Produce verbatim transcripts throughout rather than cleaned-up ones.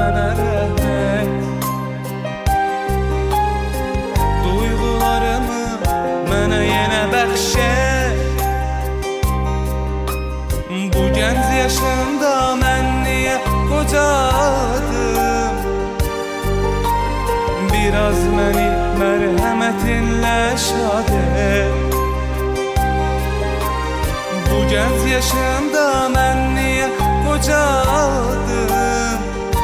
mənə rəhmət. Duyğularımı mənə yenə bəxş et. Bu gənc yaşımda mən niyə qocadım? Biraz məni mərhəmətinlə şad et. Bu gənc yaşımda mən niyə qocadım?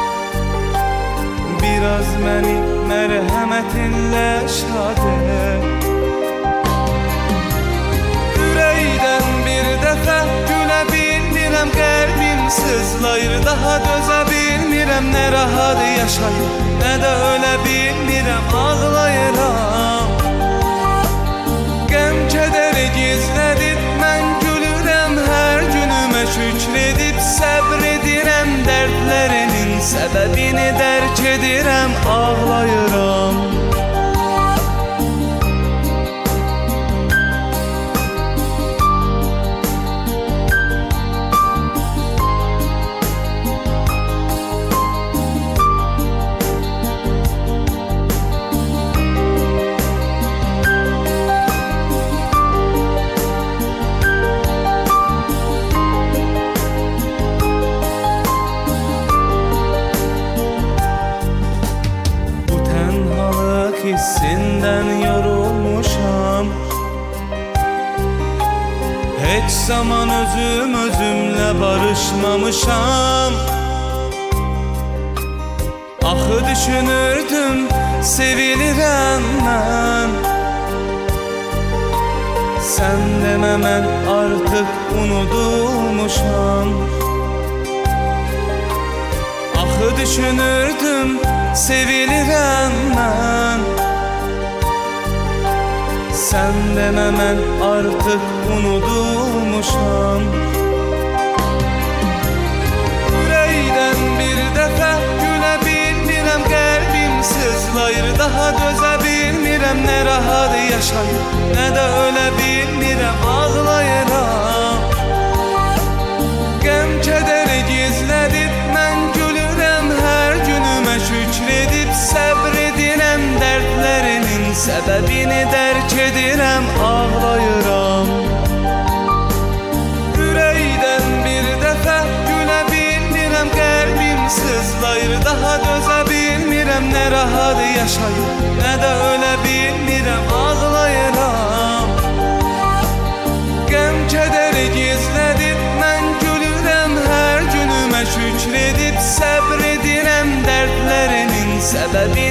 Biraz məni mərhəmətinlə şad et. Ürəkdən bir dəfə gülə bilmirəm, qəlbim sızlayır, daha dözə bilmirəm. Nə rahat yaşayır, nə də ölə bilmirəm, ağlayıram. Qəm kədəri gizlədib mən gülürəm, hər günümə şükr edib səbr edirəm. Dərdlərinin səbəbini dərk edirəm, ağlayıram. Hissindən yorulmuşam, heç zaman özüm özümlə barışmamışam. Axı düşünürdüm, sevilirəm mən. Sən demə mən artıq unudulmuşam. Axı düşünürdüm, sevilirəm mən. Sən demə mən artıq unudulmuşam. Ürəkdən bir dəfə gülə bilmirəm, qəlbim sızlayır, daha dözə bilmirəm. Nə rahat yaşayır, nə də ölə bilmirəm, ağlayıram. Qəm kədəri gizlədib mən gülürəm, hər günümə şükr edib səbr edirəm. Dərdlərinin səbəbini dərk edirəm, ağlayıram. Ürəkdən bir dəfə gülə bilmirəm, qəlbim sızlayır, daha dözə bilmirəm. Nə rahat yaşayır, nə də ölə bilmirəm, ağlayıram. Qəm kədəri gizlədib mən gülürəm, hər günümə şükr edib səbr edirəm. Dərdlərinin səbəbini